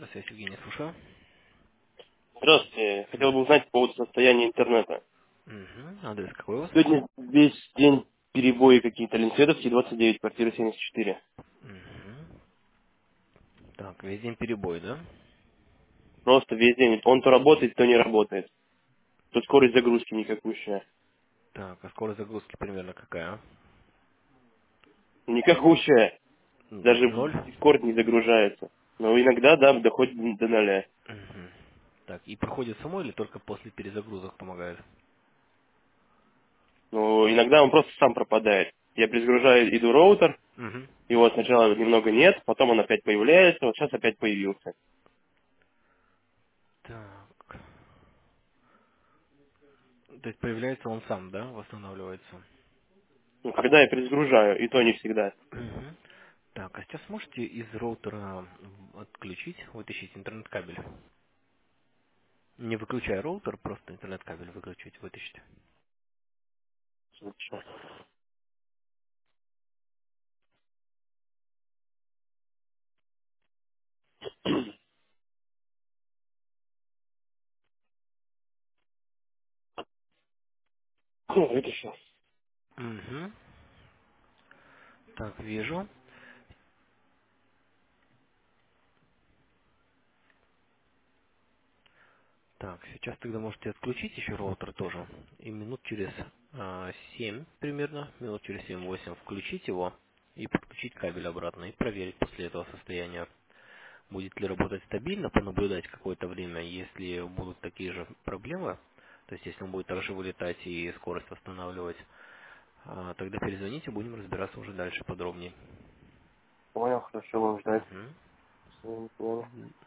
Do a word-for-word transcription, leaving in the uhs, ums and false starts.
Связь Евгений, слушаю. Здравствуйте. Хотел бы узнать по поводу состояния интернета. Угу. Адрес какой у вас? Сегодня весь день перебои какие-то. Ленсведовский, двадцать девять, квартира семьдесят четыре. Угу. Так, весь день перебой, да? Просто весь день. Он то работает, то не работает. То скорость загрузки никакущая. Так, а скорость загрузки примерно какая? Никакущая. М, Даже Ноль? Discord не загружается. Но иногда, да, доходит до ноля. Угу. Так, и проходит само или только после перезагрузок помогает? Но иногда он просто сам пропадает. Я перезагружаю, иду роутер, Угу. его сначала немного нет, потом он опять появляется, вот сейчас опять появился. Так. То есть появляется он сам, да, восстанавливается? Ну, когда я перезагружаю, и то не всегда. Угу. Так, а сейчас можете из роутера отключить, вытащить интернет-кабель? Не выключая роутер, просто интернет-кабель выключить, вытащить. Лучше. Ну, вытащил. Угу. Так, вижу. Так, сейчас тогда можете отключить еще роутер тоже. И минут через а, семь примерно, минут через семь-восемь включить его и подключить кабель обратно и проверить после этого состояние, будет ли работать стабильно, понаблюдать какое-то время. Если будут такие же проблемы, то есть если он будет также вылетать и скорость восстанавливать, а, тогда перезвоните, будем разбираться уже дальше подробнее. Понял, хорошо, будем ждать. Мгм. Всё, понял.